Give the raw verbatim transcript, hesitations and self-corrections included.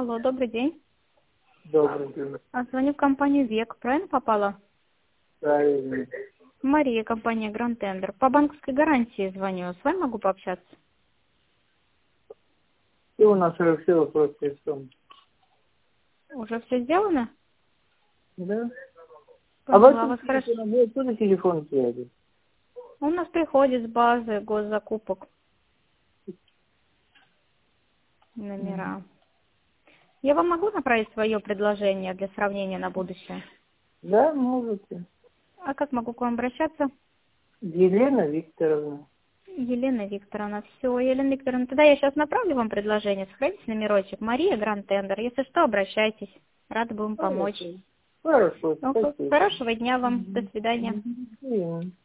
Алло, добрый день. Добрый день. А, Звоню в компанию ВЕК. Правильно попала? Правильно. Мария, компания Grand Tender. По банковской гарантии звоню. С вами могу пообщаться? И у нас уже все вопросы решены. Уже все сделано? Да? А Поняла вас вас хорошо. будет тоже телефон связи? У нас приходит с базы госзакупок номера. Я вам могу направить свое предложение для сравнения на будущее? Да, можете. А как могу к вам обращаться? Елена Викторовна. Елена Викторовна. Все, Елена Викторовна, тогда я сейчас направлю вам предложение. Сохраните номерочек. Мария Grand Tender. Если что, обращайтесь. Рада будем помочь. Хорошо. Хорошо, Ну, спасибо. хорошего дня вам. До свидания. Мгм.